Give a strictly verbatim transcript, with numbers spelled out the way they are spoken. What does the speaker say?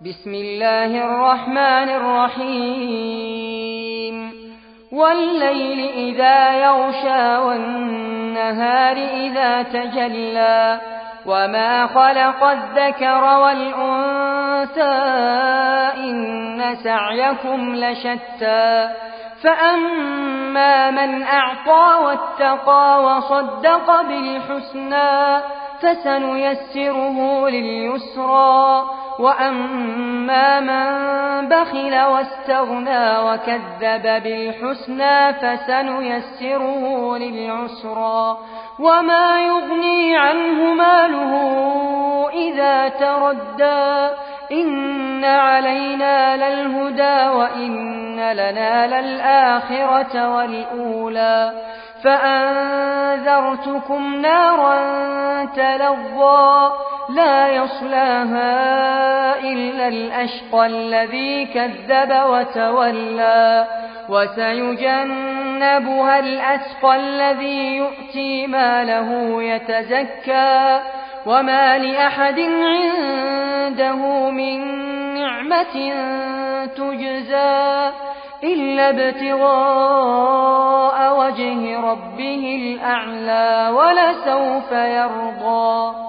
بسم الله الرحمن الرحيم والليل إذا يغشى والنهار إذا تجلى وما خلق الذكر والأنثى إن سعيكم لشتى فأما من أعطى واتقى وصدق بالحسنى فسنيسره لليسرى وأما من بخل واستغنى وكذب بالحسنى فسنيسره للعسرى وما يغني عنه ماله إذا تردى إن علينا للهدى وإن لنا للآخرة والأولى فأنذرتكم نارا تلظى لا يصلاها إلا الأشقى الذي كذب وتولى وسيجنبها الأتقى الذي يؤتي ماله يتزكى وما لأحد عنده من نعمة تجزى إلا ابتغاء وجه ربه الأعلى ولسوف يرضى.